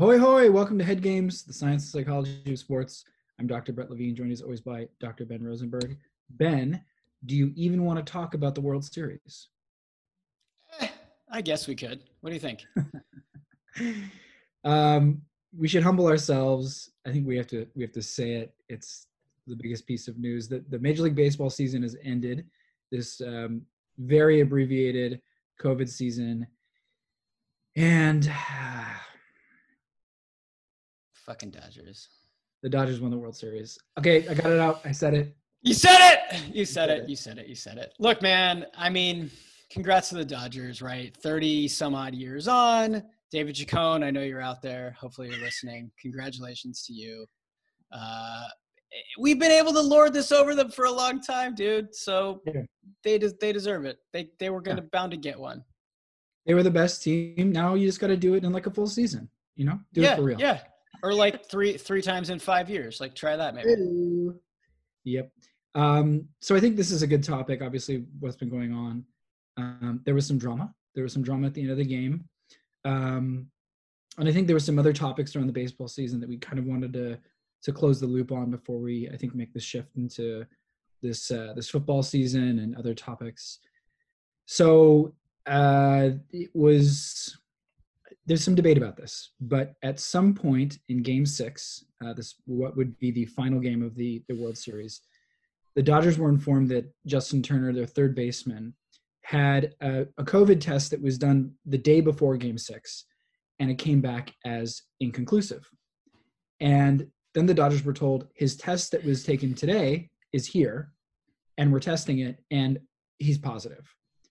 Ahoy, hoy! Welcome to Head Games, the science and psychology of sports. I'm Dr. Brett Levine, joined as always by Dr. Ben Rosenberg. Ben, do you even want to talk about the World Series? I guess we could. What do you think? We should humble ourselves. I think we have to say it. It's the biggest piece of news that the Major League Baseball season has ended. This very abbreviated COVID season, and Fucking Dodgers. the Dodgers won the World Series. Okay, I got it out. I said it. You said it. You said it. You said it. You said it. Look, man, I mean, congrats to the Dodgers, right? 30 some odd years on. David Chacon, I know you're out there. Hopefully you're listening. Congratulations to you. We've been able to lord this over them for a long time, dude. So they deserve it. They were bound to get one. They were the best team. Now you just got to do it in like a full season, do it for real. Yeah. Or like three times in 5 years. Like try that maybe. Yep. So I think this is a good topic. Obviously, what's been going on. There was some drama. There was some drama at the end of the game. And I think there were some other topics during the baseball season that we kind of wanted to close the loop on before we, I think, make the shift into this football season and other topics. So there's some debate about this, but at some point in Game 6, what would be the final game of the World Series, the Dodgers were informed that Justin Turner, their third baseman, had a COVID test that was done the day before Game 6, and it came back as inconclusive. And then the Dodgers were told his test that was taken today is here, and we're testing it, and he's positive.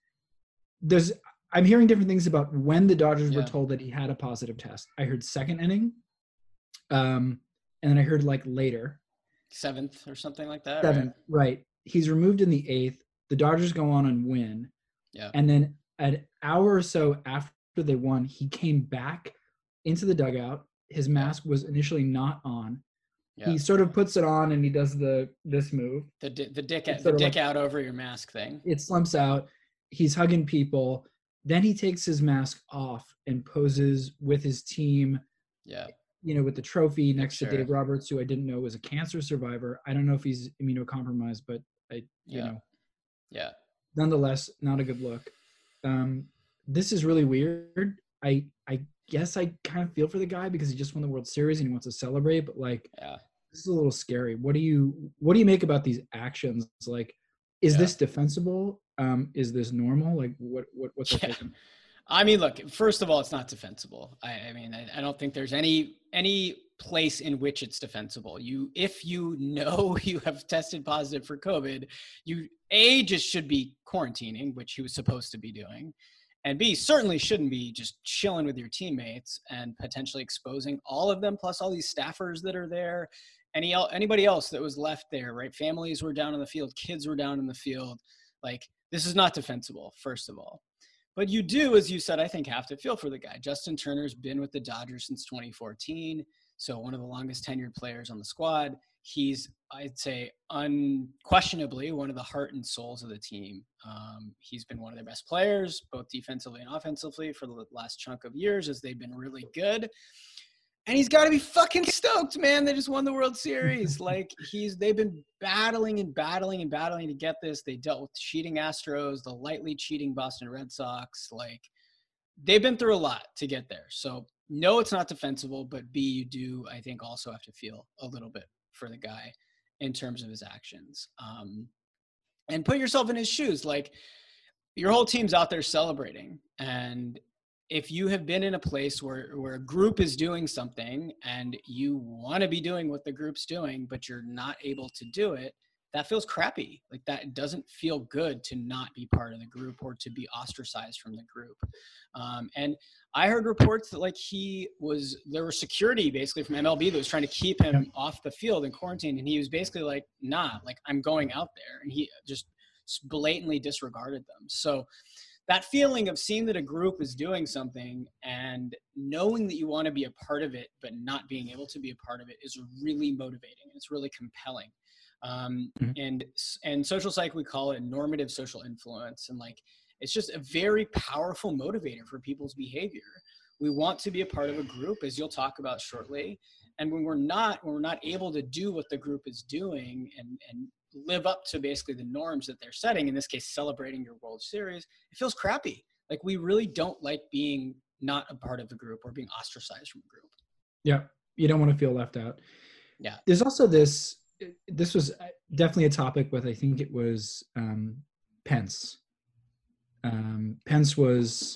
I'm hearing different things about when the Dodgers were told that he had a positive test. I heard second inning, and then I heard like later. 7th or something like that. 7th, right. He's removed in the 8th. The Dodgers go on and win. Yeah. And then an hour or so after they won, he came back into the dugout. His mask was initially not on. Yeah. He sort of puts it on and he does this move. The dick out over your mask thing. It slumps out. He's hugging people. Then he takes his mask off and poses with his team. Yeah. With the trophy next to Dave Roberts, who I didn't know was a cancer survivor. I don't know if he's immunocompromised, but nonetheless, not a good look. This is really weird. I guess I kind of feel for the guy because he just won the World Series and he wants to celebrate, but this is a little scary. What do you make about these actions? Like, is this defensible? Is this normal? Like what's that taking? I mean, look, first of all, it's not defensible. I don't think there's any place in which it's defensible. If you know you have tested positive for COVID, you just should be quarantining, which he was supposed to be doing. And B, certainly shouldn't be just chilling with your teammates and potentially exposing all of them, plus all these staffers that are there. Anybody else that was left there, right? Families were down in the field, kids were down in the field. Like, this is not defensible, first of all. But you do, as you said, I think, have to feel for the guy. Justin Turner's been with the Dodgers since 2014, so one of the longest tenured players on the squad. He's, I'd say, unquestionably one of the heart and souls of the team. He's been one of their best players, both defensively and offensively, for the last chunk of years as they've been really good. And he's got to be fucking stoked, man. They just won the World Series. Like, they've been battling to get this. They dealt with cheating Astros, the lightly cheating Boston Red Sox. Like, they've been through a lot to get there. So, no, it's not defensible, but B, you do, I think, also have to feel a little bit for the guy in terms of his actions. And put yourself in his shoes. Like, your whole team's out there celebrating, and if you have been in a place where a group is doing something and you want to be doing what the group's doing, but you're not able to do it, that feels crappy. Like, that doesn't feel good to not be part of the group or to be ostracized from the group. And I heard reports that there was security basically from MLB that was trying to keep him off the field in quarantine. And he was basically like, nah, like, I'm going out there. And he just blatantly disregarded them. So that feeling of seeing that a group is doing something and knowing that you want to be a part of it, but not being able to be a part of it is really motivating. It's really compelling. And social psych, we call it normative social influence. And like, it's just a very powerful motivator for people's behavior. We want to be a part of a group, as you'll talk about shortly. And when we're not able to do what the group is doing and live up to basically the norms that they're setting, in this case, celebrating your World Series, it feels crappy. Like, we really don't like being not a part of the group or being ostracized from a group. Yeah. You don't want to feel left out. Yeah. There's also this was definitely a topic with, I think it was Pence. Pence was,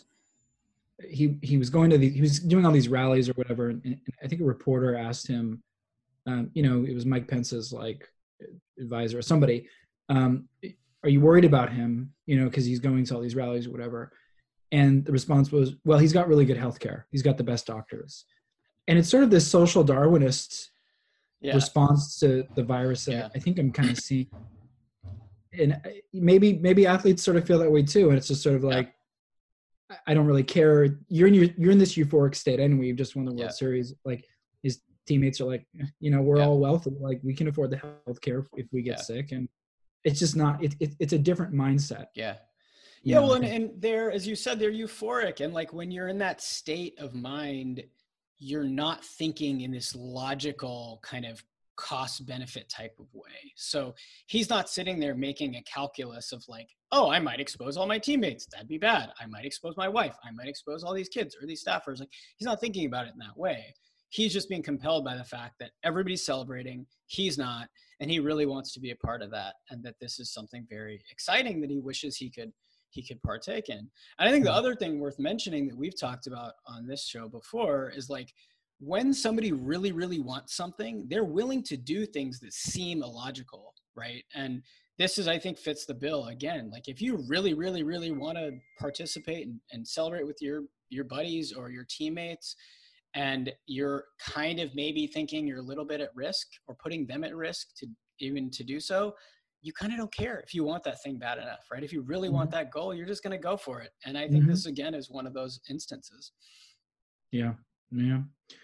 he was going to he was doing all these rallies or whatever. And I think a reporter asked him, it was Mike Pence's like advisor or somebody, are you worried about him? Cause he's going to all these rallies or whatever. And the response was, well, he's got really good healthcare. He's got the best doctors. And it's sort of this social Darwinist response to the virus that I think I'm kind of seeing. And maybe athletes sort of feel that way too. And it's just sort of like, I don't really care. You're in this euphoric state anyway. You've just won the World Series. Like, his teammates are like, we're all wealthy. Like, we can afford the healthcare if we get sick. And it's just not. It's a different mindset. Yeah. Yeah. Well, and they're, as you said, they're euphoric. And like, when you're in that state of mind, you're not thinking in this logical kind of cost benefit type of way. So he's not sitting there making a calculus of like, oh, I might expose all my teammates. That'd be bad. I might expose my wife. I might expose all these kids or these staffers. Like, he's not thinking about it in that way. He's just being compelled by the fact that everybody's celebrating. He's not, and he really wants to be a part of that. And that this is something very exciting that he wishes he could partake in. And I think the other thing worth mentioning that we've talked about on this show before is like, when somebody really, really wants something, they're willing to do things that seem illogical, right? And this is, I think, fits the bill again. Like, if you really, really, really want to participate and celebrate with your buddies or your teammates, and you're kind of maybe thinking you're a little bit at risk or putting them at risk to do so, you kind of don't care if you want that thing bad enough, right? If you really want that goal, you're just going to go for it. And I think this, again, is one of those instances. Yeah. Yeah.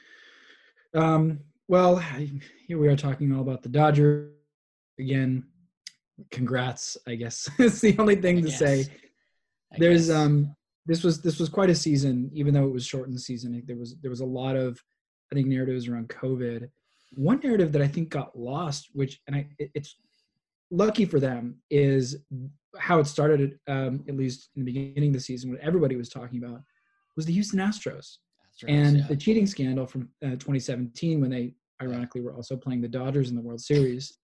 Well, here we are talking all about the Dodgers again. Congrats, I guess. It's the only thing to say. There's this was quite a season, even though it was shortened season. There was a lot of, I think, narratives around COVID. One narrative that I think got lost, it's lucky for them, is how it started, at least in the beginning of the season, what everybody was talking about was the Houston Astros. And the cheating scandal from 2017, when they ironically were also playing the Dodgers in the World Series.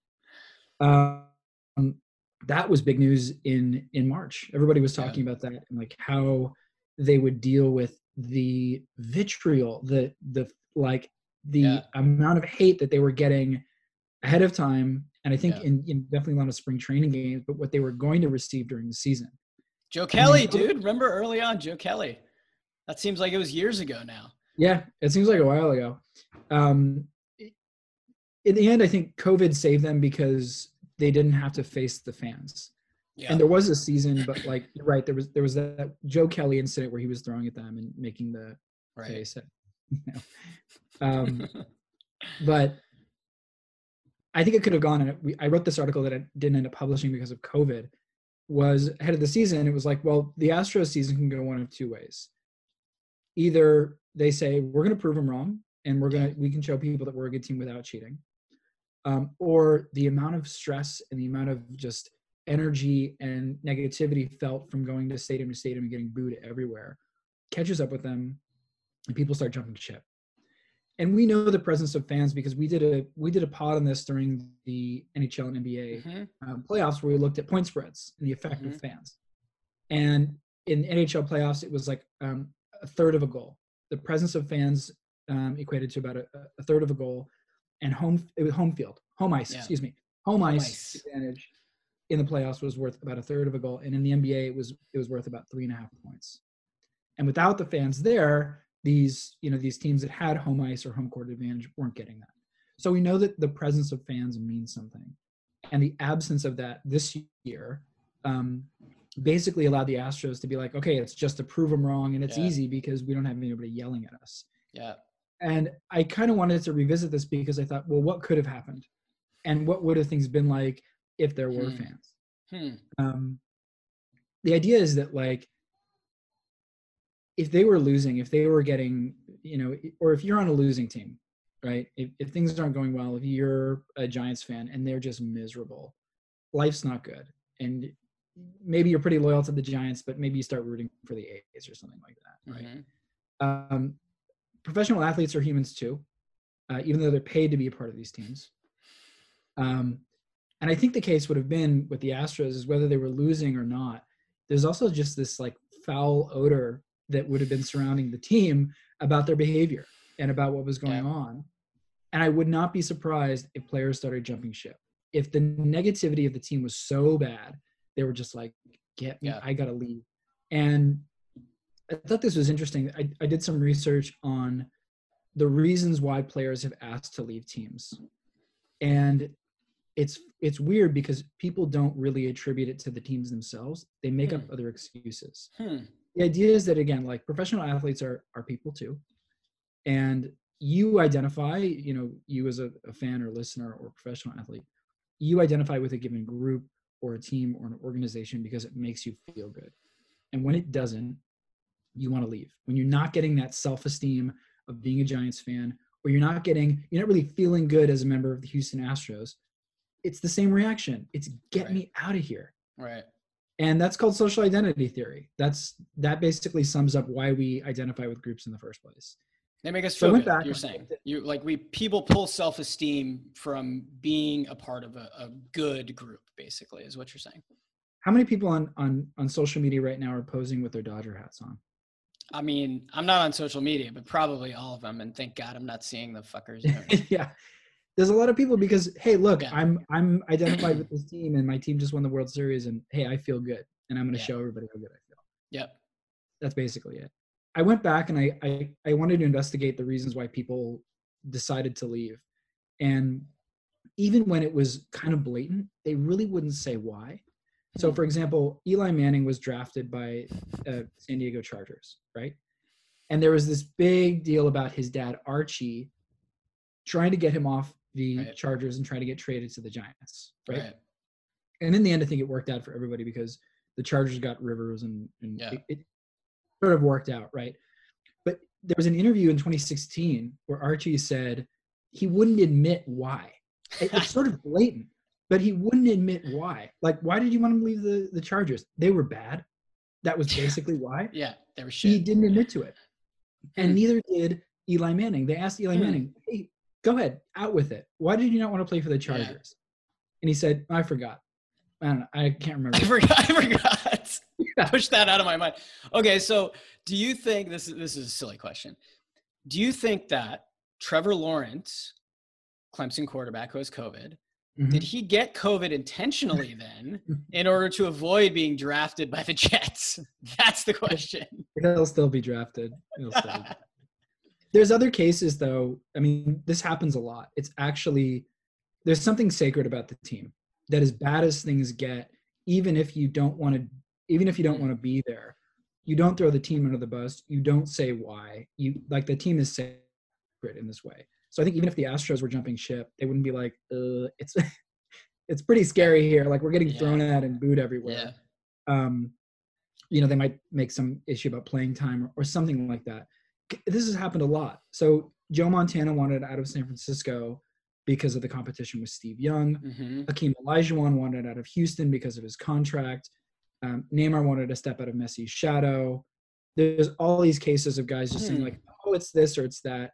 That was big news in March. Everybody was talking about that and like how they would deal with the vitriol, the amount of hate that they were getting ahead of time. And I think in definitely a lot of spring training games, but what they were going to receive during the season. Joe Kelly, dude. Remember early on, Joe Kelly. That seems like it was years ago now. Yeah, it seems like a while ago. In the end, I think COVID saved them because they didn't have to face the fans. Yeah. And there was a season, but like, you're right, there was that Joe Kelly incident where he was throwing at them and making the face. But I think it could have gone, and I wrote this article that I didn't end up publishing because of COVID, was ahead of the season. It was like, well, the Astros season can go one of two ways. Either they say, we're going to prove them wrong, and we can show people that we're a good team without cheating. Or the amount of stress and the amount of just energy and negativity felt from going to stadium and getting booed everywhere catches up with them, and people start jumping ship. And we know the presence of fans because we did a pod on this during the NHL and NBA playoffs, where we looked at point spreads and the effect of fans. And in NHL playoffs, it was like a third of a goal. The presence of fans equated to about a third of a goal, and home ice advantage in the playoffs was worth about a third of a goal, and in the NBA it was worth about 3.5 points. And without the fans there, these teams that had home ice or home court advantage weren't getting that. So we know that the presence of fans means something, and the absence of that this year basically allowed the Astros to be like, okay, it's just to prove them wrong, and it's easy because we don't have anybody yelling at us. Yeah. And I kind of wanted to revisit this because I thought, well, what could have happened? And what would have things been like if there were fans? The idea is that, like, if they were losing, if they were getting, or if you're on a losing team, right? If things aren't going well, if you're a Giants fan and they're just miserable, life's not good. And maybe you're pretty loyal to the Giants, but maybe you start rooting for the A's or something like that, right? Mm-hmm. Professional athletes are humans too, even though they're paid to be a part of these teams. And I think the case would have been with the Astros is whether they were losing or not. There's also just this like foul odor that would have been surrounding the team about their behavior and about what was going on. And I would not be surprised if players started jumping ship. If the negativity of the team was so bad, they were just like, get me, I got to leave. And I thought this was interesting. I did some research on the reasons why players have asked to leave teams. And it's weird because people don't really attribute it to the teams themselves. They make up other excuses. The idea is that, again, like professional athletes are people too. And you identify, you as a fan or listener or professional athlete, you identify with a given group or a team or an organization because it makes you feel good. And when it doesn't, you want to leave. When you're not getting that self-esteem of being a Giants fan, or you're not really feeling good as a member of the Houston Astros, it's the same reaction. It's get me out of here. Right. And that's called social identity theory. That basically sums up why we identify with groups in the first place. They make us feel good, you're saying. People pull self-esteem from being a part of a good group, basically, is what you're saying. How many people on social media right now are posing with their Dodger hats on? I mean, I'm not on social media, but probably all of them. And thank God I'm not seeing the fuckers. Yeah. There's a lot of people because, hey, look, I'm identified with this team and my team just won the World Series and, hey, I feel good. And I'm going to show everybody how good I feel. Yep. That's basically it. I went back and I wanted to investigate the reasons why people decided to leave. And even when it was kind of blatant, they really wouldn't say why. So, for example, Eli Manning was drafted by San Diego Chargers, right? And there was this big deal about his dad, Archie, trying to get him off the Chargers and trying to get traded to the Giants, right? And in the end, I think it worked out for everybody because the Chargers got Rivers and it sort of worked out, right? But there was an interview in 2016 where Archie said he wouldn't admit why. It's sort of blatant, but he wouldn't admit why. Like, why did you want him to leave the Chargers? They were bad. That was basically why. Yeah, they were shit. He didn't admit to it. And neither did Eli Manning. They asked Eli Manning, hey, go ahead, out with it. Why did you not want to play for the Chargers? Yeah. And he said, I forgot. I don't know. I can't remember. I forgot. Push that out of my mind. Okay, so do you think, this is a silly question. Do you think that Trevor Lawrence, Clemson quarterback who has COVID, did he get COVID intentionally then in order to avoid being drafted by the Jets? That's the question. He'll still be drafted. There's other cases, though. I mean, this happens a lot. It's actually, there's something sacred about the team that as bad as things get, even if you don't want to be there, you don't throw the team under the bus. You don't say why. The team is sacred in this way. So I think even if the Astros were jumping ship, they wouldn't be like, it's pretty scary here. Like, we're getting thrown at and booed everywhere. Yeah. They might make some issue about playing time or something like that. This has happened a lot. So Joe Montana wanted out of San Francisco because of the competition with Steve Young. Hakeem Olajuwon wanted out of Houston because of his contract. Neymar wanted to step out of Messi's shadow. There's all these cases of guys just saying like, oh, it's this or it's that.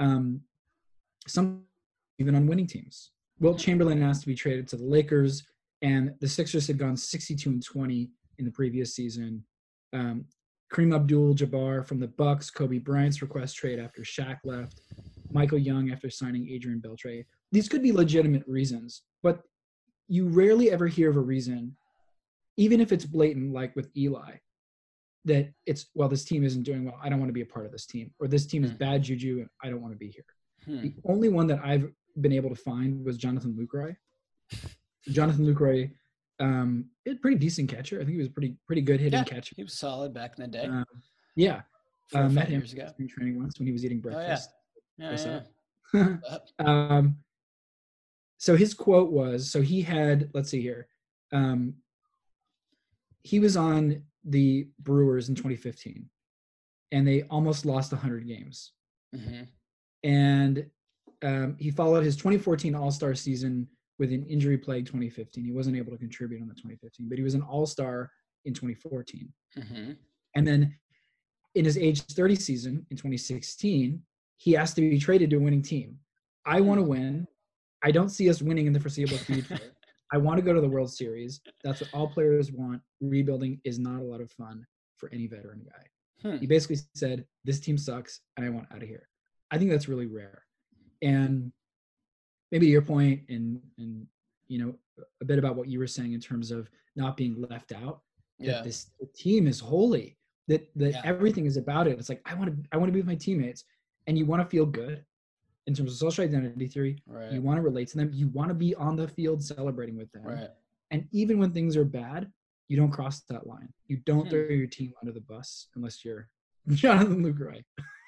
Some even on winning teams. Wilt Chamberlain asked to be traded to the Lakers, and the Sixers had gone 62-20 in the previous season. Kareem Abdul-Jabbar from the Bucks, Kobe Bryant's request trade after Shaq left, Michael Young after signing Adrian Beltre. These could be legitimate reasons, but you rarely ever hear of a reason, even if it's blatant, like with Eli, that it's, well, this team isn't doing well, I don't want to be a part of this team, or this team is bad juju and I don't want to be here. The only one that I've been able to find was Jonathan Lucroy. Jonathan Lucroy, a pretty decent catcher. I think he was a pretty good hitting catcher. He was solid back in the day. Met him years ago in training once when he was eating breakfast. So his quote was, so he had, let's see here. He was on the Brewers in 2015. and they almost lost 100 games. Mm-hmm. And he followed his 2014 All-Star season with an injury-plagued 2015. He wasn't able to contribute on the 2015, but he was an All-Star in 2014. Mm-hmm. And then in his age 30 season in 2016, he asked to be traded to a winning team. I want to win. I don't see us winning in the foreseeable future. I want to go to the World Series. That's what all players want. Rebuilding is not a lot of fun for any veteran guy. He basically said, this team sucks and I want out of here. I think that's really rare. And maybe to your point, and a bit about what you were saying in terms of not being left out, that the team is holy, that everything is about it. It's like, I want to be with my teammates, and you want to feel good in terms of social identity theory. Right. You want to relate to them. You want to be on the field celebrating with them. Right. And even when things are bad, you don't cross that line. You don't throw your team under the bus unless you're Jonathan Lucroy.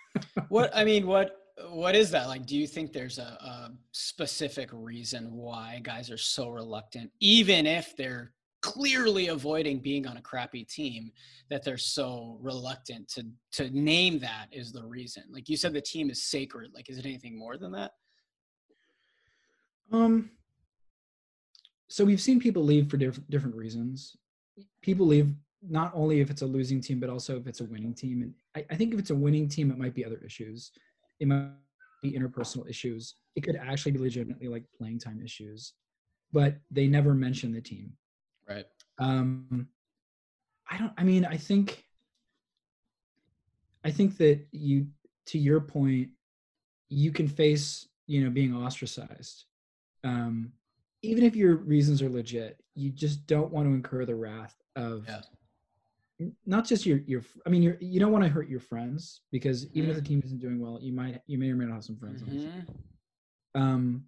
What is that like? Do you think there's a specific reason why guys are so reluctant, even if they're clearly avoiding being on a crappy team, that they're so reluctant to name that is the reason? Like you said, the team is sacred. Like, is it anything more than that? So we've seen people leave for different reasons. People leave not only if it's a losing team, but also if it's a winning team. And I think if it's a winning team, it might be other issues. It might be interpersonal issues. It could actually be legitimately like playing time issues, but they never mention the team. Right. I think that to your point, you can face, being ostracized. Even if your reasons are legit, you just don't want to incur the wrath of not just you don't want to hurt your friends, because even if the team isn't doing well, you may or may not have some friends on the team.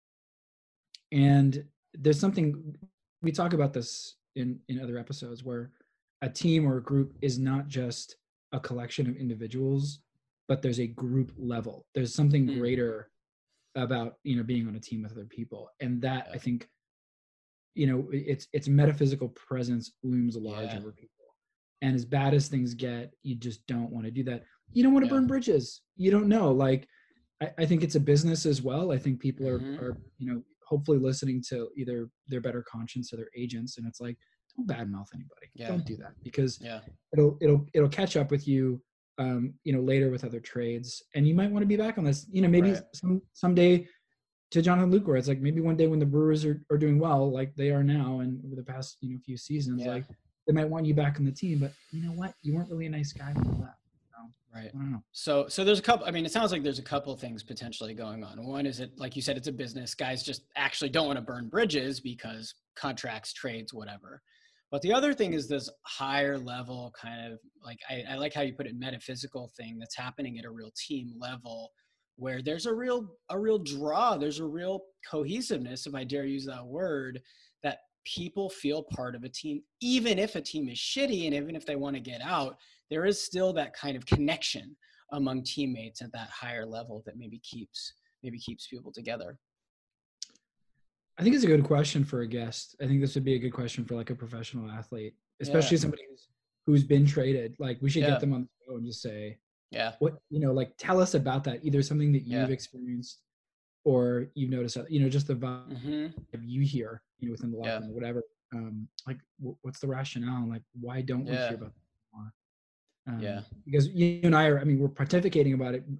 And there's something, we talk about this in other episodes, where a team or a group is not just a collection of individuals, but there's a group level. There's something greater about, being on a team with other people. And that, I think, its metaphysical presence looms large over people. And as bad as things get, you just don't want to do that. You don't want to burn bridges. You don't know. Like, I think it's a business as well. I think people are hopefully listening to either their better conscience or their agents. And it's like, don't badmouth anybody. Don't do that, because it'll catch up with you, later with other trades. And you might want to be back on this, maybe someday, to Jonathan Lucroy, it's like maybe one day when the Brewers are doing well, like they are now, and over the past, few seasons, like they might want you back on the team, but you know what? You weren't really a nice guy when you left. Right. I don't know. So there's a couple, it sounds like there's a couple of things potentially going on. One is it, like you said, it's a business. Guys just actually don't want to burn bridges because contracts, trades, whatever. But the other thing is this higher level kind of, like, I like how you put it, metaphysical thing that's happening at a real team level, where there's a real draw, there's a real cohesiveness, if I dare use that word, that people feel part of a team, even if a team is shitty and even if they want to get out, there is still that kind of connection among teammates at that higher level that maybe keeps people together. I think it's a good question for a guest. I think this would be a good question for like a professional athlete, especially somebody who's been traded. Like, we should get them on the show and just say, what, like, tell us about that. Either something that you've experienced or you've noticed, just the vibe you hear, within the locker room, whatever. Like, what's the rationale? Like, why don't we hear about that more? Because you and I are, we're pontificating about it.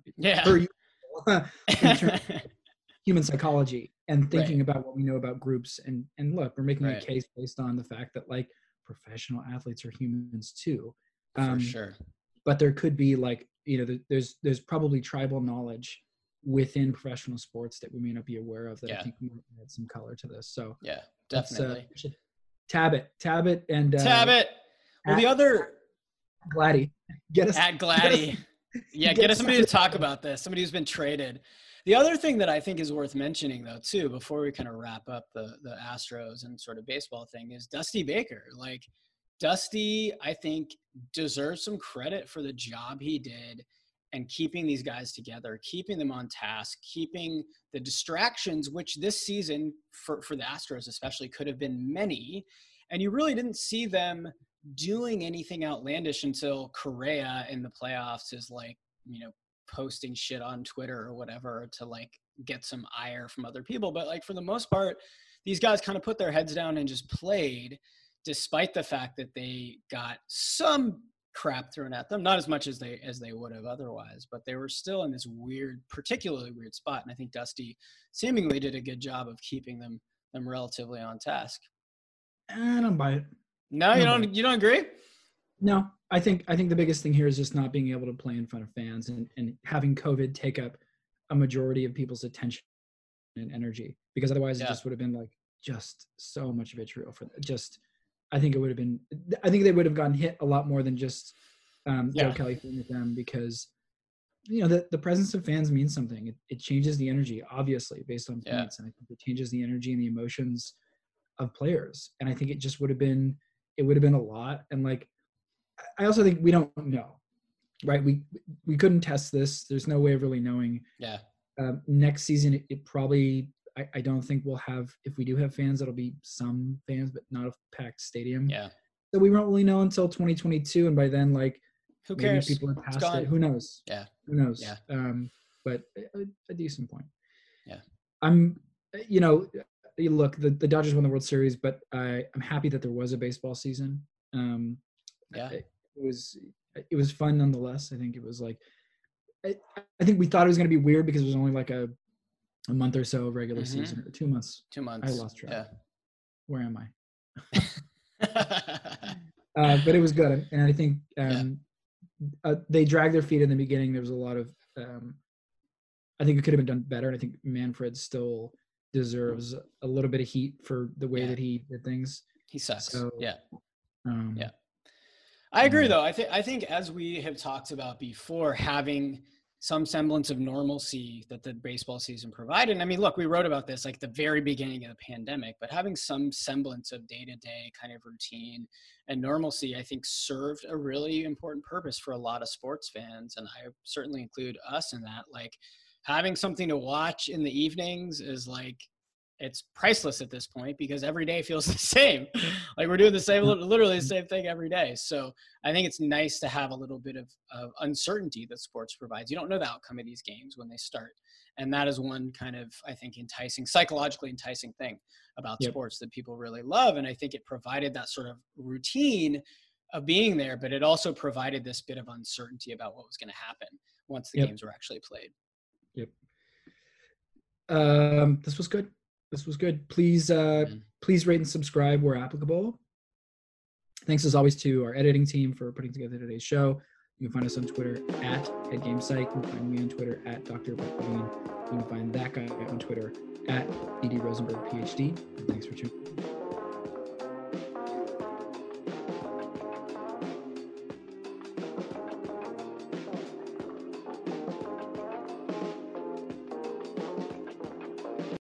In terms of human psychology and thinking about what we know about groups. And look, we're making a case based on the fact that, like, professional athletes are humans too. For sure. But there could be, like, there's probably tribal knowledge within professional sports that we may not be aware of that I think might add some color to this. So definitely. Tab it and tab it. Well, the other Gladdy, get us at Gladdy. Get us somebody to talk about this. Somebody who's been traded. The other thing that I think is worth mentioning, though, too, before we kind of wrap up the Astros and sort of baseball thing, is Dusty Baker. Like, Dusty, I think, deserves some credit for the job he did and keeping these guys together, keeping them on task, keeping the distractions, which this season for the Astros especially could have been many. And you really didn't see them doing anything outlandish until Correa in the playoffs is like, posting shit on Twitter or whatever to like get some ire from other people. But like for the most part, these guys kind of put their heads down and just played, despite the fact that they got some crap thrown at them, not as much as they would have otherwise, but they were still in this particularly weird spot. And I think Dusty seemingly did a good job of keeping them relatively on task. I don't buy it. No, you don't agree? No, I think the biggest thing here is just not being able to play in front of fans and having COVID take up a majority of people's attention and energy, because otherwise it just would have been like just so much vitriol for just. I think they would have gotten hit a lot more than just Joe Kelly with them, because the presence of fans means something. It changes the energy, obviously, based on points, and I think it changes the energy and the emotions of players. And I think it would have been a lot. And like, I also think we don't know, right? We couldn't test this. There's no way of really knowing. Yeah. Next season, it probably, I don't think we'll have, if we do have fans, it'll be some fans, but not a packed stadium. Yeah. So we won't really know until 2022. And by then, like, who cares? Maybe people are past it. Who knows? Yeah. Who knows? Yeah. But a decent point. Yeah. Look, the Dodgers won the World Series, but I'm happy that there was a baseball season. It was fun nonetheless. I think it was like, I think we thought it was going to be weird because it was only like a month or so of regular season, or 2 months. 2 months. I lost track. Yeah. Where am I? But it was good, and I think they dragged their feet in the beginning. There was a lot of, I think it could have been done better, and I think Manfred still deserves a little bit of heat for the way that he did things. He sucks. So, I agree, though. I think as we have talked about before, having some semblance of normalcy that the baseball season provided. And I mean, look, we wrote about this like the very beginning of the pandemic, but having some semblance of day-to-day kind of routine and normalcy, I think served a really important purpose for a lot of sports fans. And I certainly include us in that. Like, having something to watch in the evenings is like, it's priceless at this point, because every day feels the same. Like, we're doing the same, literally the same thing every day. So I think it's nice to have a little bit of uncertainty that sports provides. You don't know the outcome of these games when they start. And that is one kind of, I think, psychologically enticing thing about sports that people really love. And I think it provided that sort of routine of being there, but it also provided this bit of uncertainty about what was going to happen once the games were actually played. Yep. This was good. Please rate and subscribe where applicable. Thanks as always to our editing team for putting together today's show. You can find us on Twitter at HeadGamePsych. You can find me on Twitter at Dr. Brett Levine. You can find that guy on Twitter at ED Rosenberg, PhD. Thanks for tuning in.